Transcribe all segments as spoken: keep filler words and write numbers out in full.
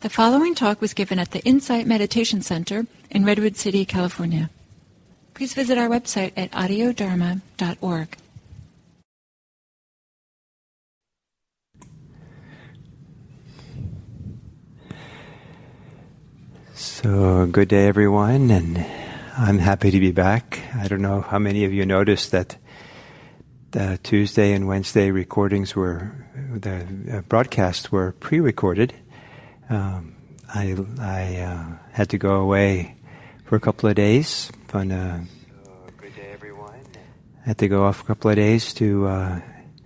The following talk was given at the Insight Meditation Center in Redwood City, California. Please visit our website at audio dharma dot org. So, good day everyone, and I'm happy to be back. I don't know how many of you noticed that the Tuesday and Wednesday recordings were, the broadcasts were pre-recorded. Um, I, I uh, had to go away for a couple of days. On a, so, good day, everyone. I had to go off a couple of days to uh,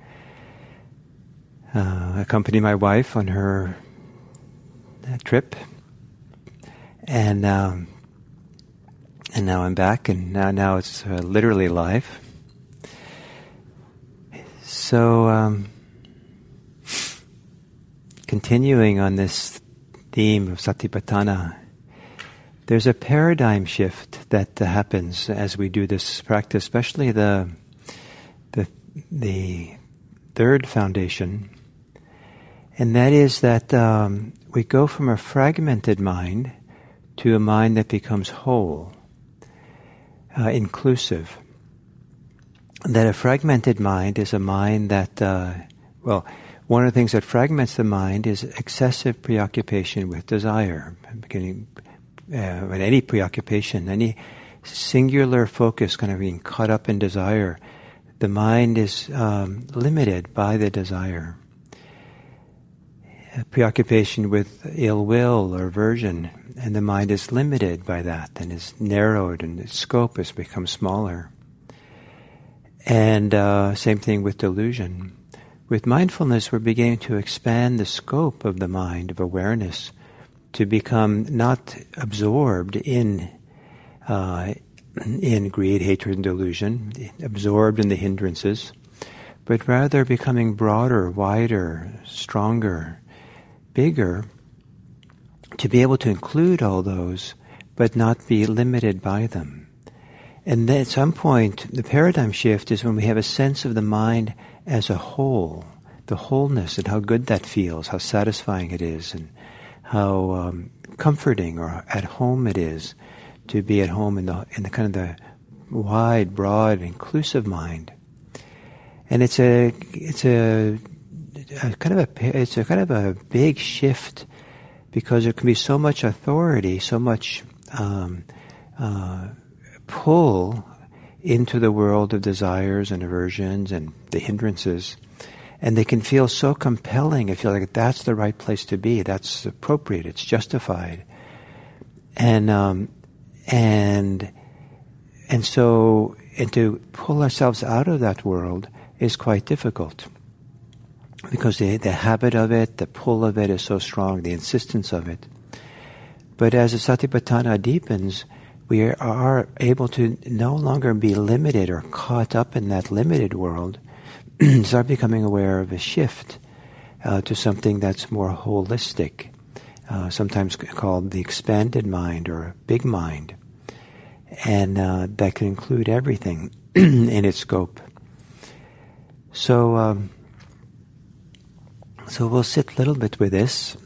uh, accompany my wife on her uh, trip, and um, and now I'm back, and now now it's uh, literally live. So, um, continuing on this theme of Satipatthana, there's a paradigm shift that uh, happens as we do this practice, especially the the the third foundation, and that is that um, we go from a fragmented mind to a mind that becomes whole, uh, inclusive. That a fragmented mind is a mind that, uh, well, one of the things that fragments the mind is excessive preoccupation with desire. Beginning, uh, with any preoccupation, any singular focus kind of being caught up in desire, the mind is um, limited by the desire. A preoccupation with ill will or aversion, and the mind is limited by that and is narrowed, and its scope has become smaller. And uh, same thing with delusion. With mindfulness, we're beginning to expand the scope of the mind, of awareness, to become not absorbed in uh, in greed, hatred, and delusion, absorbed in the hindrances, but rather becoming broader, wider, stronger, bigger, to be able to include all those, but not be limited by them. And then at some point, the paradigm shift is when we have a sense of the mind as a whole, the wholeness, and how good that feels, how satisfying it is, and how um, comforting or at home it is to be at home in the in the kind of the wide, broad, inclusive mind. And it's a it's a, a kind of a it's a kind of a big shift, because there can be so much authority, so much um, uh, pull into the world of desires and aversions and the hindrances, and they can feel so compelling. I feel like that's the right place to be. That's appropriate. It's justified, and um, and and so and to pull ourselves out of that world is quite difficult, because the the habit of it, the pull of it is so strong, the insistence of it. But as the Satipatthana deepens, we are able to no longer be limited or caught up in that limited world, start becoming aware of a shift uh, to something that's more holistic, uh, sometimes called the expanded mind or big mind, and uh, that can include everything in its scope. So, um, so we'll sit a little bit with this.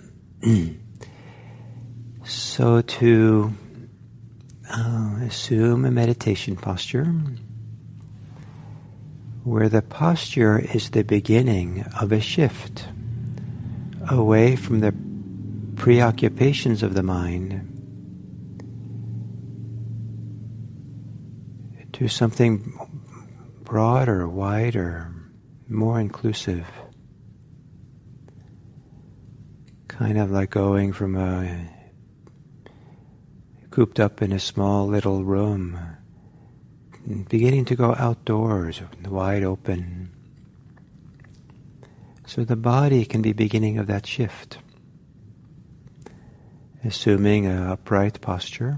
So to Uh, assume a meditation posture where the posture is the beginning of a shift away from the preoccupations of the mind to something broader, wider, more inclusive. Kind of like going from a cooped up in a small little room, beginning to go outdoors, wide open. So the body can be beginning of that shift. Assuming an upright posture,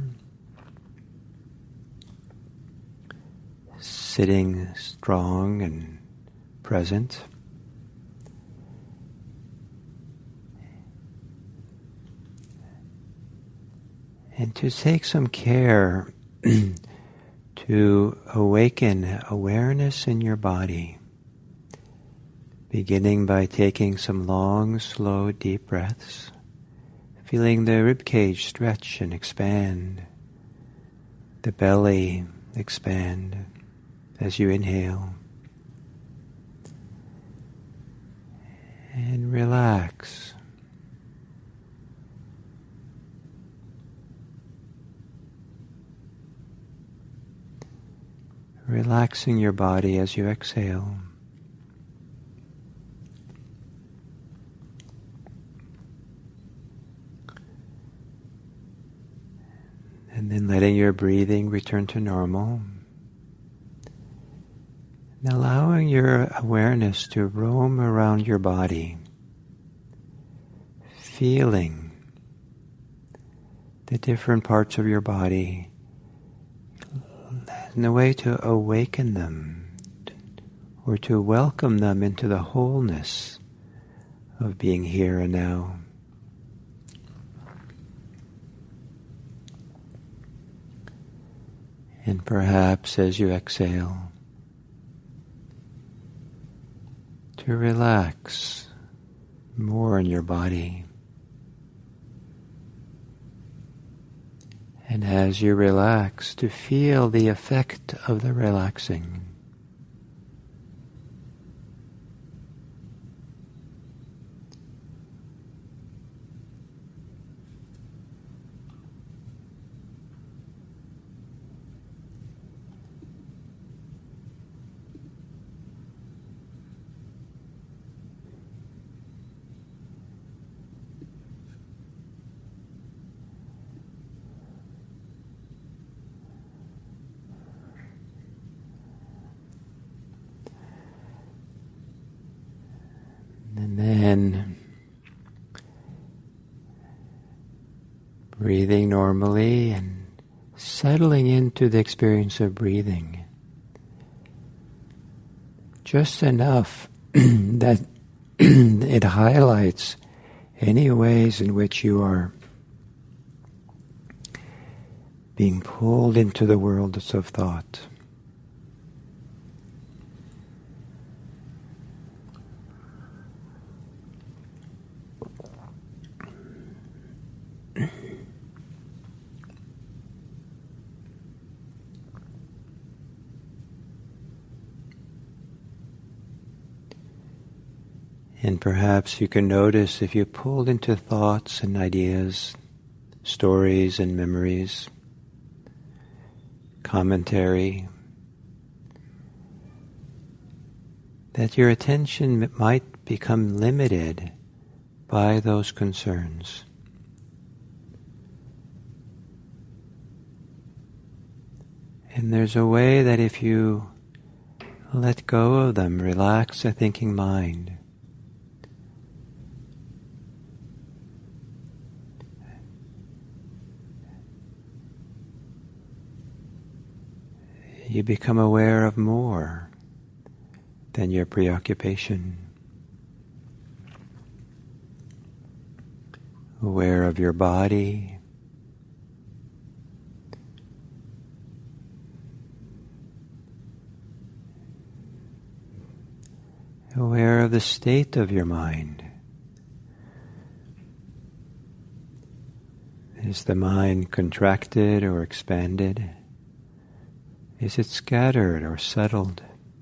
sitting strong and present. And to take some care to awaken awareness in your body, beginning by taking some long, slow, deep breaths, feeling the rib cage stretch and expand, the belly expand as you inhale, and relax. Relaxing your body as you exhale. And then letting your breathing return to normal. And allowing your awareness to roam around your body, feeling the different parts of your body in a way to awaken them or to welcome them into the wholeness of being here and now. And perhaps as you exhale, to relax more in your body. And as you relax, to feel the effect of the relaxing. And then breathing normally and settling into the experience of breathing. Just enough that it highlights any ways in which you are being pulled into the worlds of thought. And perhaps you can notice if you pulled into thoughts and ideas, stories and memories, commentary, that your attention might become limited by those concerns. And there's a way that if you let go of them, relax the thinking mind, you become aware of more than your preoccupation. Aware of your body. Aware of the state of your mind. Is the mind contracted or expanded? Is it scattered or settled?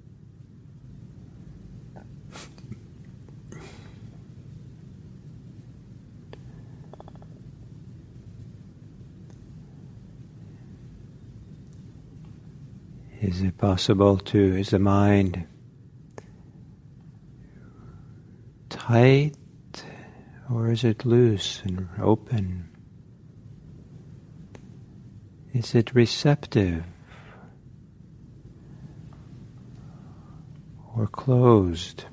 Is it possible to, is the mind tight or is it loose and open? Is it receptive or closed?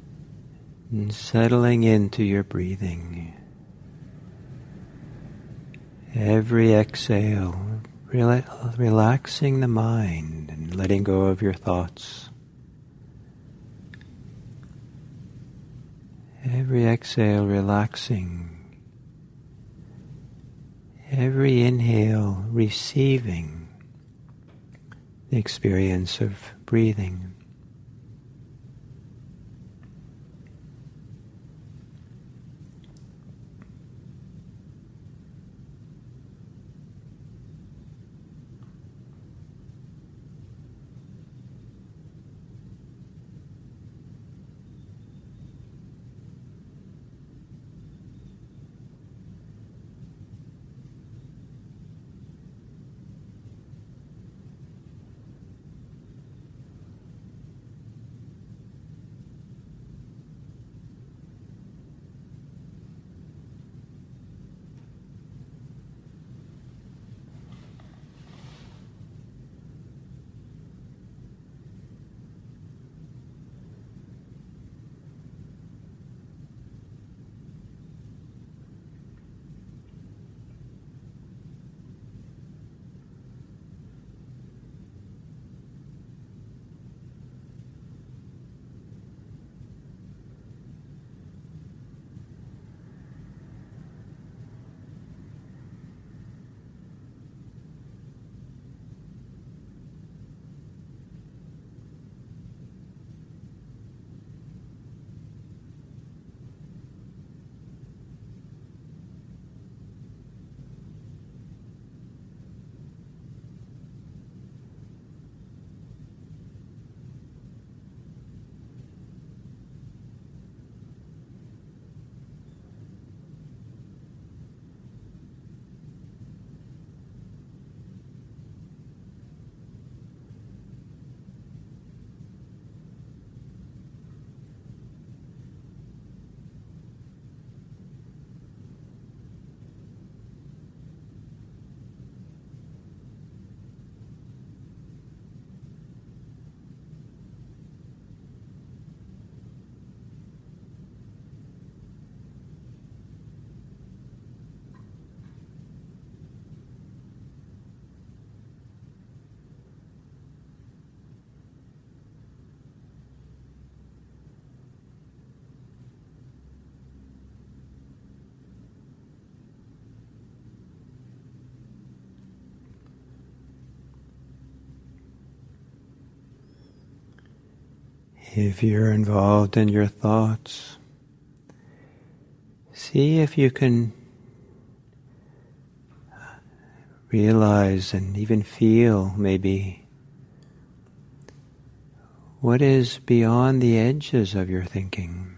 And settling into your breathing. Every exhale, rela- relaxing the mind and letting go of your thoughts. Every exhale, relaxing. Every inhale, receiving the experience of breathing. If you're involved in your thoughts, see if you can realize and even feel maybe what is beyond the edges of your thinking.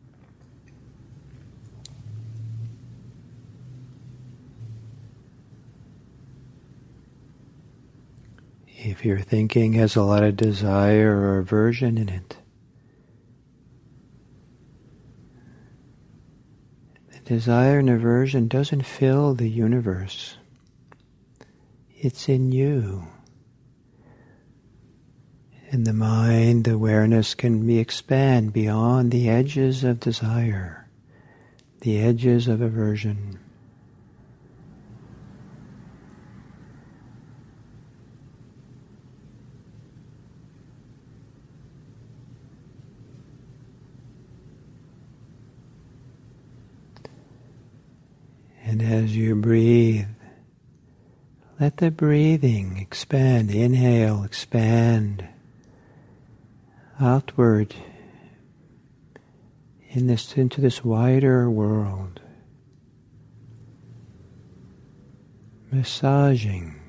If your thinking has a lot of desire or aversion in it, the desire and aversion doesn't fill the universe. It's in you. In the mind, awareness can be expand beyond the edges of desire, the edges of aversion. And as you breathe, let the breathing expand. Inhale, expand outward in this, into this wider world. Massaging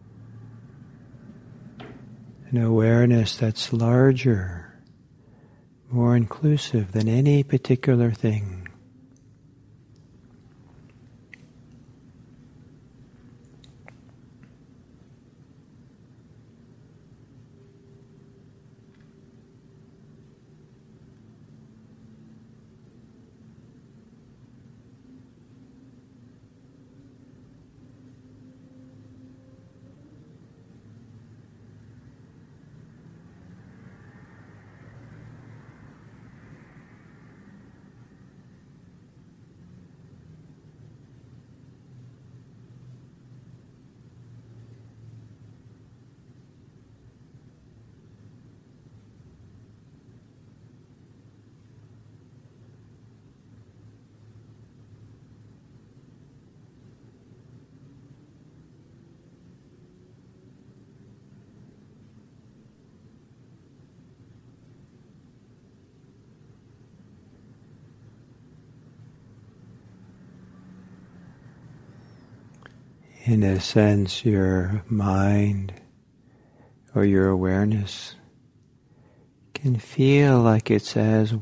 an awareness that's larger, more inclusive than any particular thing. In a sense, your mind or your awareness can feel like it's as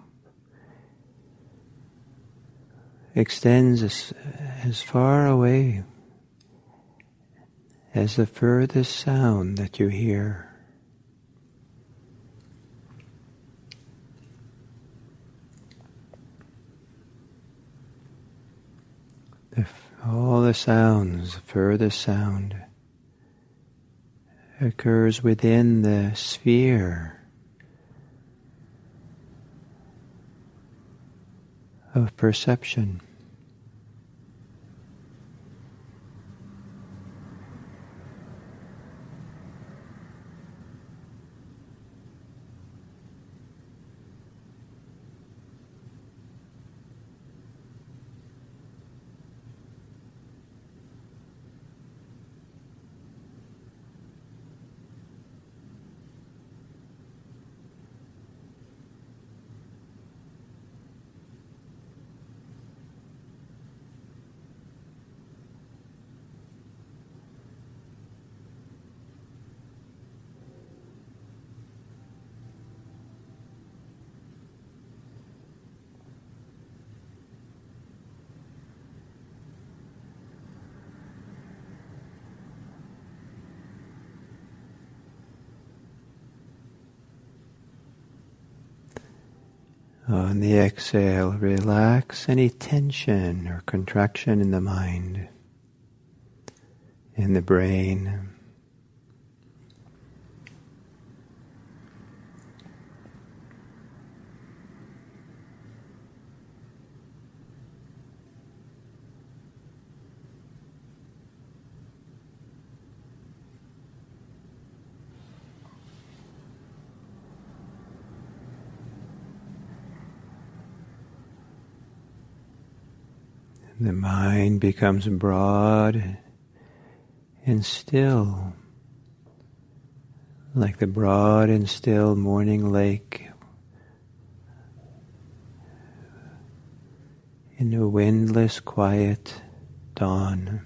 extends as, as far away as the furthest sound that you hear. The, all the sounds, the furthest sound, occurs within the sphere of perception. On the exhale, relax any tension or contraction in the mind, in the brain. The mind becomes broad and still, like the broad and still morning lake in a windless, quiet dawn.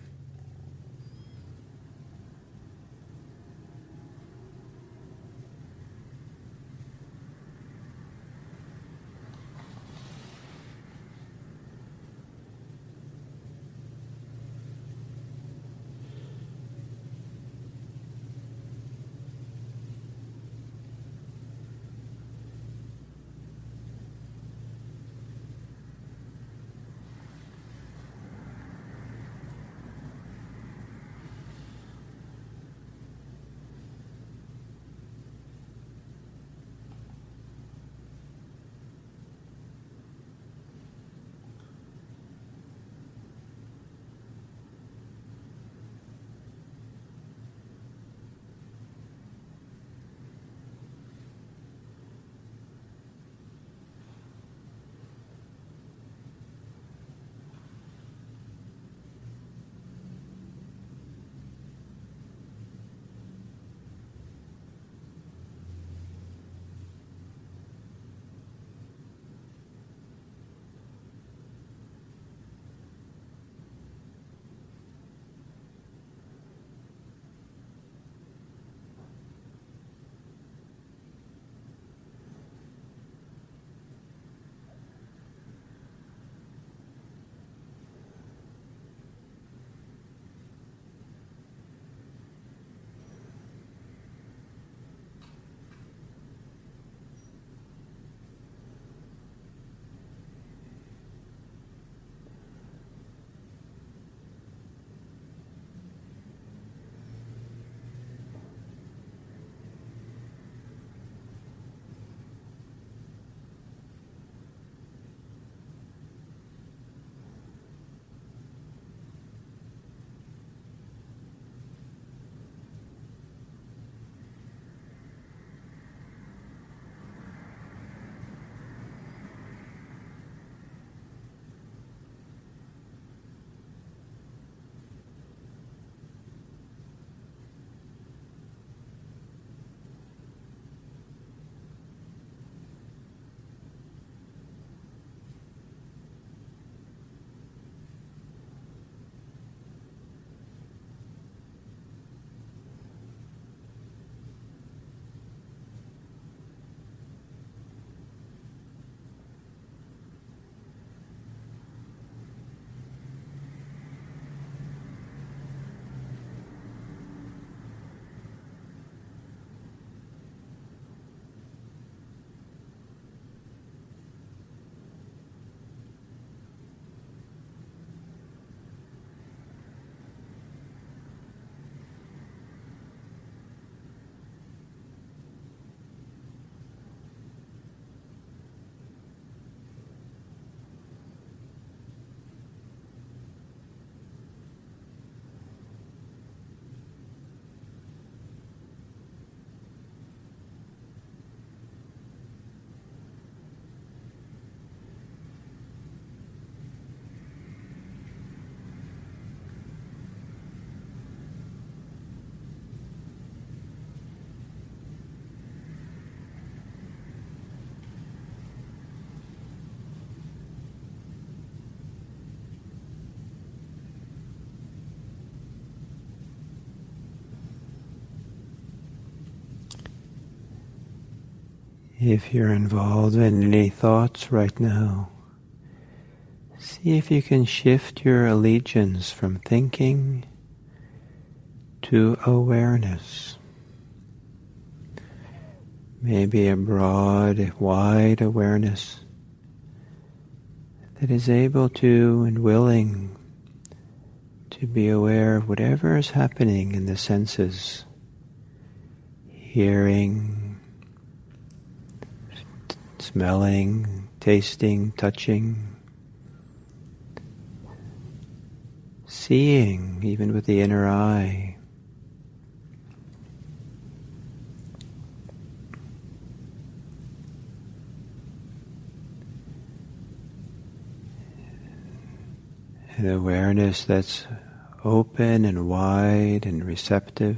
If you're involved in any thoughts right now, see if you can shift your allegiance from thinking to awareness. Maybe a broad, wide awareness that is able to and willing to be aware of whatever is happening in the senses, hearing, t- smelling, tasting, touching, seeing, even with the inner eye. An awareness that's open and wide and receptive.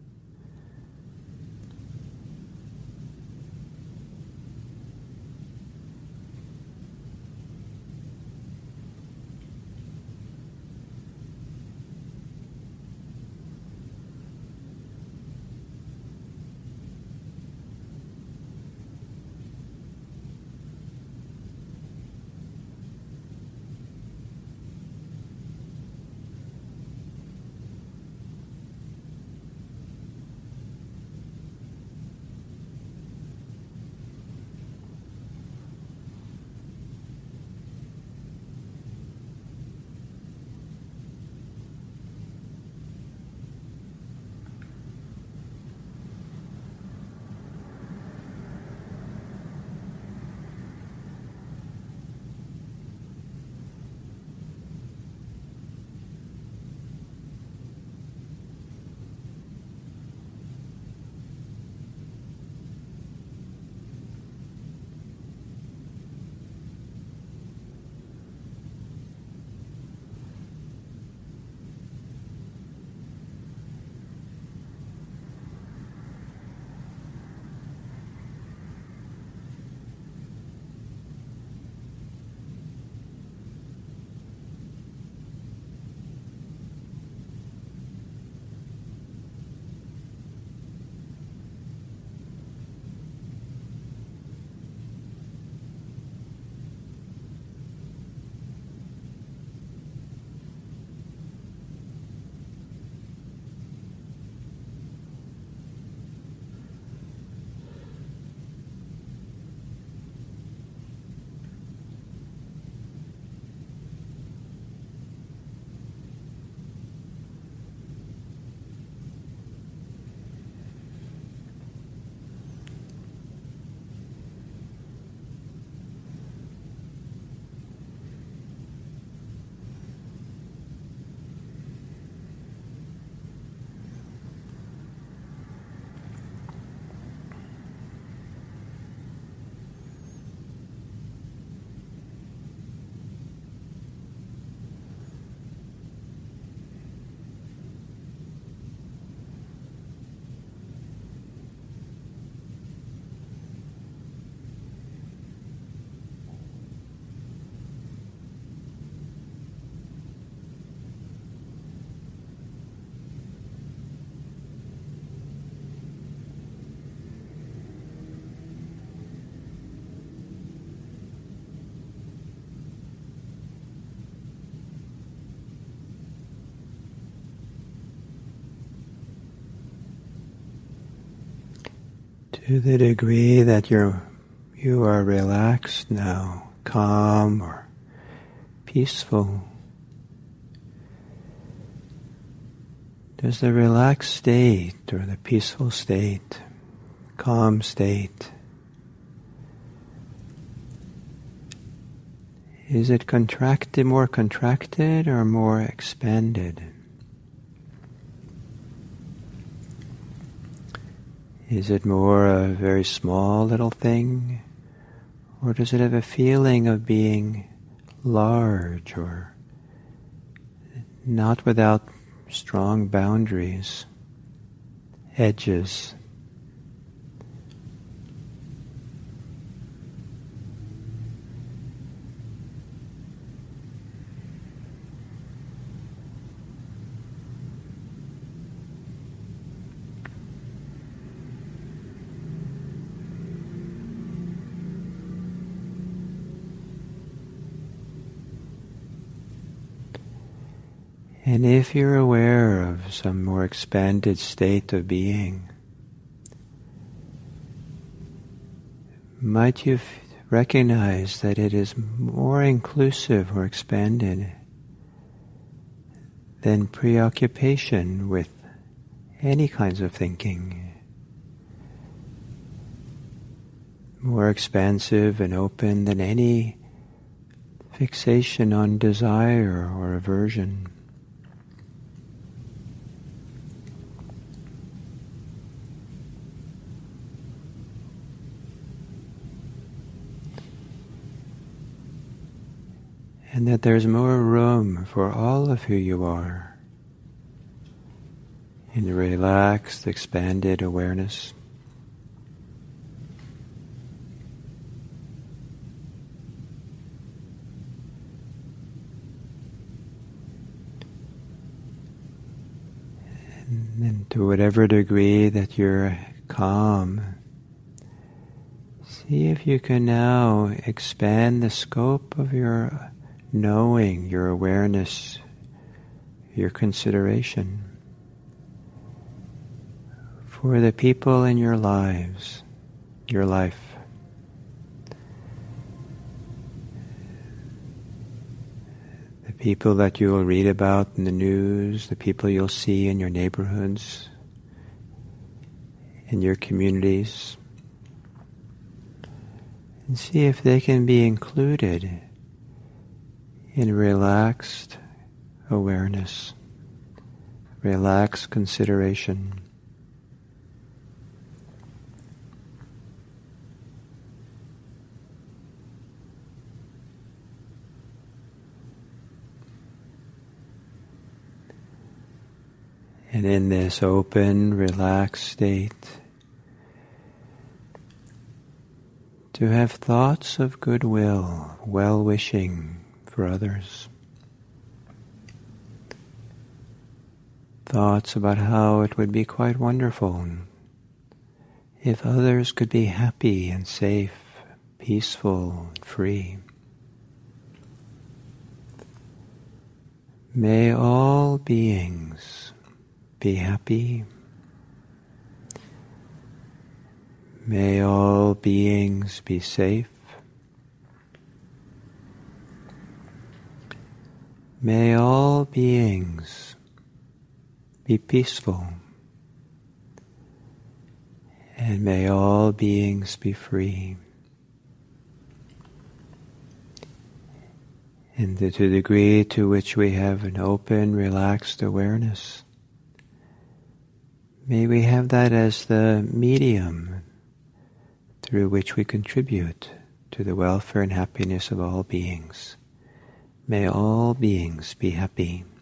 To the degree that you're, you are relaxed now, calm or peaceful, does the relaxed state or the peaceful state, calm state, is it contracted, more contracted or more expanded? Is it more a very small little thing, or does it have a feeling of being large or not without strong boundaries, edges? And if you're aware of some more expanded state of being, might you f- recognize that it is more inclusive or expanded than preoccupation with any kinds of thinking, more expansive and open than any fixation on desire or aversion. And that there's more room for all of who you are in relaxed, expanded awareness. And to whatever degree that you're calm, see if you can now expand the scope of your knowing, your awareness, your consideration for the people in your lives, your life. The people that you will read about in the news, the people you'll see in your neighborhoods, in your communities, and see if they can be included in relaxed awareness, relaxed consideration. And in this open, relaxed state, to have thoughts of goodwill, well-wishing for others. Thoughts about how it would be quite wonderful if others could be happy and safe, peaceful and free. May all beings be happy. May all beings be safe. May all beings be peaceful. And may all beings be free. And to the degree to which we have an open, relaxed awareness, may we have that as the medium through which we contribute to the welfare and happiness of all beings. May all beings be happy.